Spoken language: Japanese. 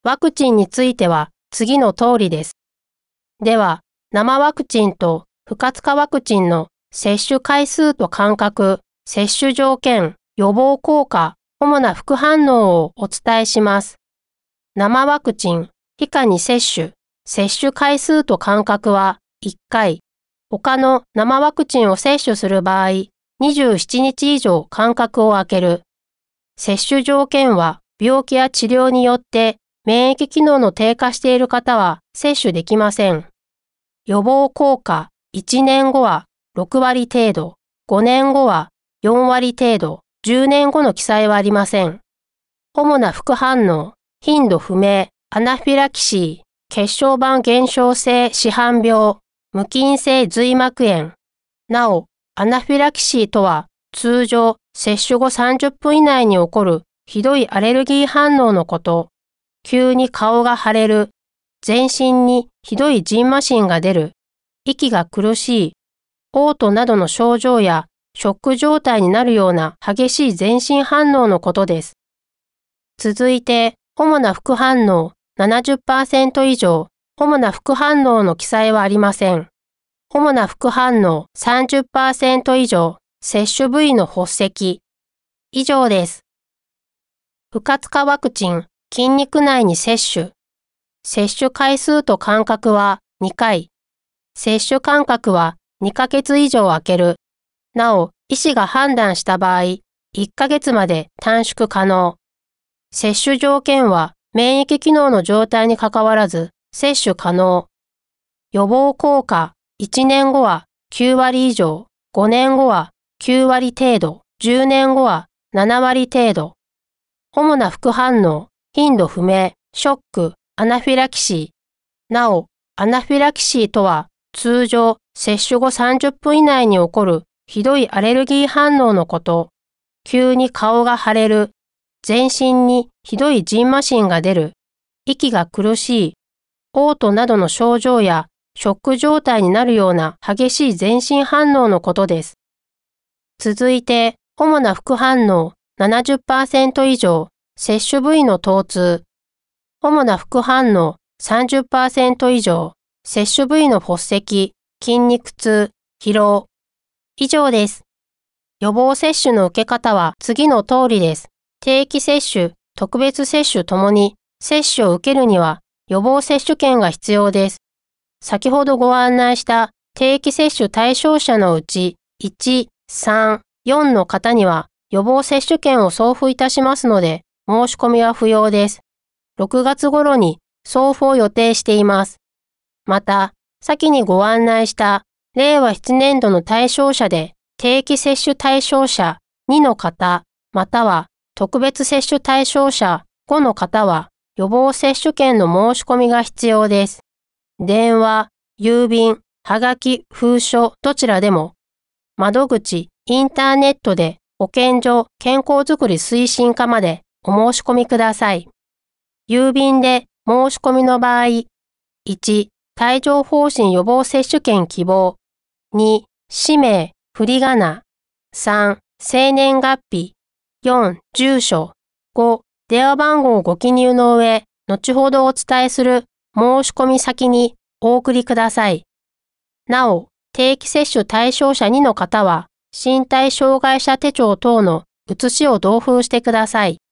ワクチンについては次の通りです。では、生ワクチンと不活化ワクチンの接種回数と間隔、接種条件、予防効果、主な副反応をお伝えします。生ワクチン、皮下に接種、接種回数と間隔は1回。他の生ワクチンを接種する場合、27日以上間隔を空ける。接種条件は病気や治療によって免疫機能の低下している方は接種できません。予防効果、1年後は6割程度、5年後は4割程度、10年後の記載はありません。主な副反応、頻度不明、アナフィラキシー、血小板減少性紫斑病、無菌性髄膜炎。なお、アナフィラキシーとは通常接種後30分以内に起こるひどいアレルギー反応のこと。急に顔が腫れる、全身にひどい蕁麻疹が出る、息が苦しい、嘔吐などの症状やショック状態になるような激しい全身反応のことです。続いて、主な副反応 70% 以上、主な副反応の記載はありません。主な副反応 30% 以上、接種部位の発赤。以上です。不活化ワクチン、筋肉内に接種。接種回数と間隔は2回。接種間隔は2ヶ月以上空ける。なお、医師が判断した場合、1ヶ月まで短縮可能。接種条件は免疫機能の状態にかかわらず接種可能。予防効果、1年後は9割以上、5年後は9割程度、10年後は7割程度。主な副反応、頻度不明、ショック、アナフィラキシー。なお、アナフィラキシーとは通常接種後30分以内に起こるひどいアレルギー反応のこと。急に顔が腫れる、全身にひどい蕁麻疹が出る、息が苦しい、嘔吐などの症状やショック状態になるような激しい全身反応のことです。続いて、主な副反応 70% 以上、接種部位の疼痛。主な副反応 30% 以上、接種部位の発赤、筋肉痛、疲労。以上です。予防接種の受け方は次の通りです。定期接種、特別接種ともに接種を受けるには予防接種券が必要です。先ほどご案内した定期接種対象者のうち1、3、4の方には予防接種券を送付いたしますので申し込みは不要です。6月頃に送付を予定しています。また、先にご案内した令和7年度の対象者で定期接種対象者2の方、または特別接種対象者5の方は予防接種券の申し込みが必要です。電話、郵便、はがき、封書どちらでも、窓口、インターネットで保健所健康づくり推進課までお申し込みください。郵便で申し込みの場合、1、帯状疱疹予防接種券希望。2、氏名、振り仮名。3、生年月日。4、住所。5、電話番号をご記入の上、後ほどお伝えする申し込み先にお送りください。なお、定期接種対象者2の方は、身体障害者手帳等の写しを同封してください。